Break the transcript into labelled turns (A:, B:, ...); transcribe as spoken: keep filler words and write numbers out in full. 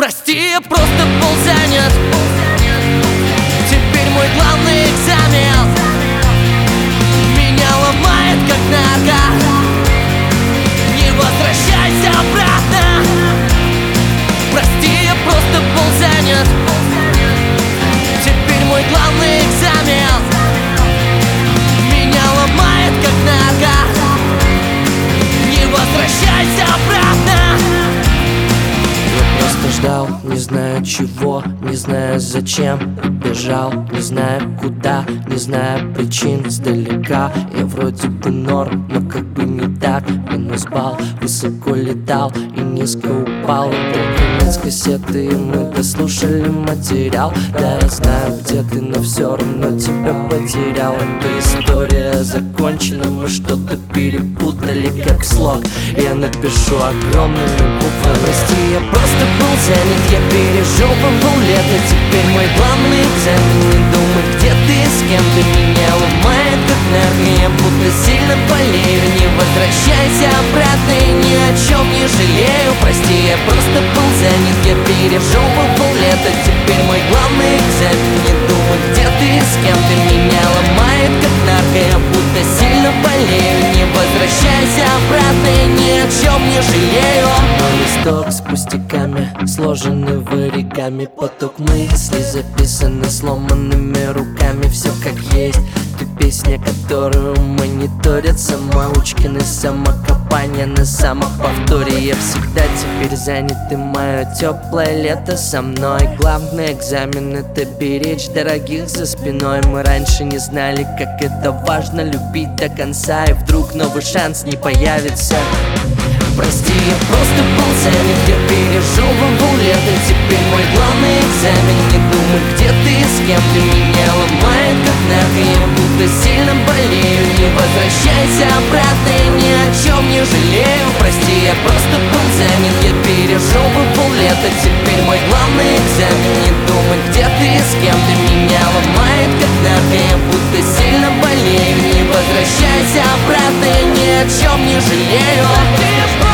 A: Прости, я просто был занят. Теперь мой главный экзамен меня ломает как нарко. Не возвращайся обратно. Прости, я просто был занят. Теперь мой главный экзамен меня ломает как нарко. Не возвращайся обратно.
B: Я просто ждал, не знаю чего, не знаю зачем. Бежал, не знаю куда, не знаю причин. Сдалека я вроде бы норм, но как бы не так. Минус балл, высоко летал и низко упал. Был конец кассеты, и мы дослушали материал. Да, я знаю, где ты, но все равно тебя потерял. Эта история закончена, мы что-то перепутали как слог. Я напишу огромными буквами. Прости, я просто был занят, я пережил по лета. Теперь мой главный экзамен, не думай, где ты, с кем ты. Меня ломает как нарко, я будто сильно болею. Не возвращайся обратно, и ни о чем не жалею. Прости, я просто был занят, я пережил по лета. Теперь мой главный экзамен, не думай, где ты, с кем ты. Меня ломает как нарко, я будто сильно болею. Не возвращайся обратно, и ни о чем не жалею. Мой листок с пустяками, сложенный в оригами. Поток мыслей записаны сломанными руками. Все как есть, ты песня, которую мониторят самоучки на самокопание, на самоповторе. Я всегда теперь занят, и мое теплое лето со мной. Главный экзамен — это беречь дорогих за спиной. Мы раньше не знали, как это важно любить до конца, и вдруг новый шанс не появится. Прости, я просто был занят, я пережил вову лето. Теперь мой главный экзамен, не думай, где ты, с кем ты. Меня ломает как нарко, я будто сильно болею. Не возвращайся обратно, я ни о чем не жалею. Прости, я просто был занят, я пережил вову лето. Теперь мой главный экзамен, не думай, где ты, с кем ты. Меня ломает как нарко, я будто сильно болею. Не возвращайся обратно, я ни о чем не жалею.